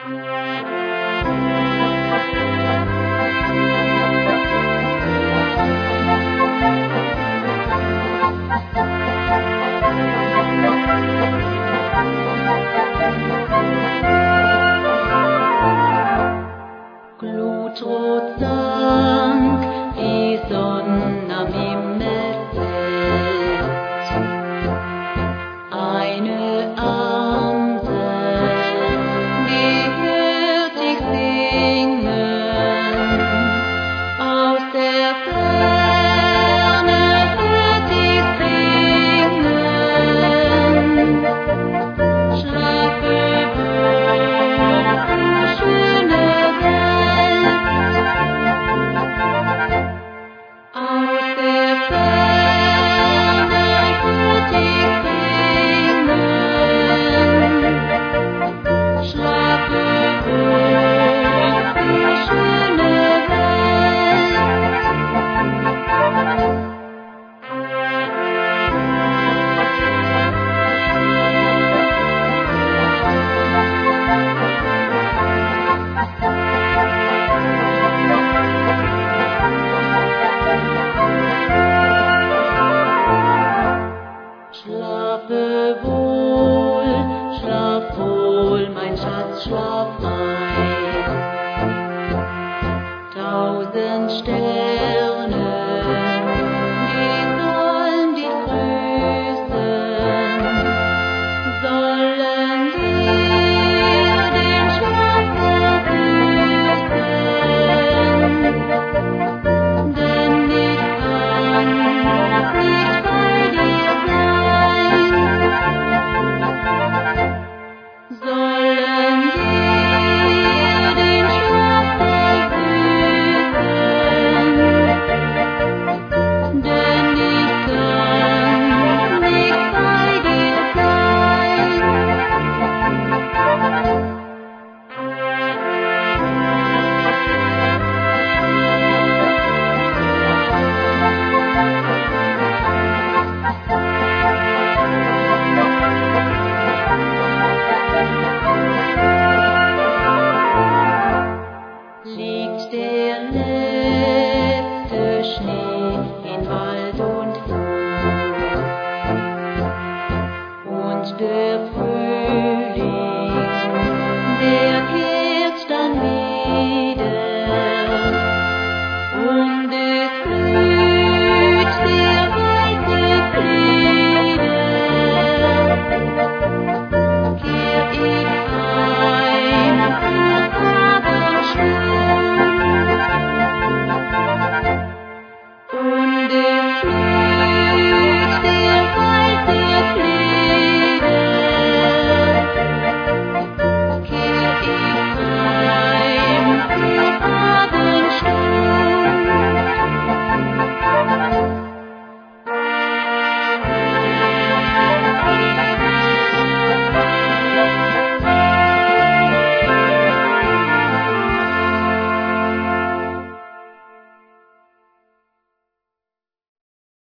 Glutrot sank die Sonne am Himmelsfeld. Eine Amsel, die hört ich singen. Aus der Ferne hört ich singen. Schlafe wohl, schöne Welt. Aus der Ferne hört ich singen. Schlafe wohl, schöne Welt. Schlafe wohl, mein Schatz, schlaf ein.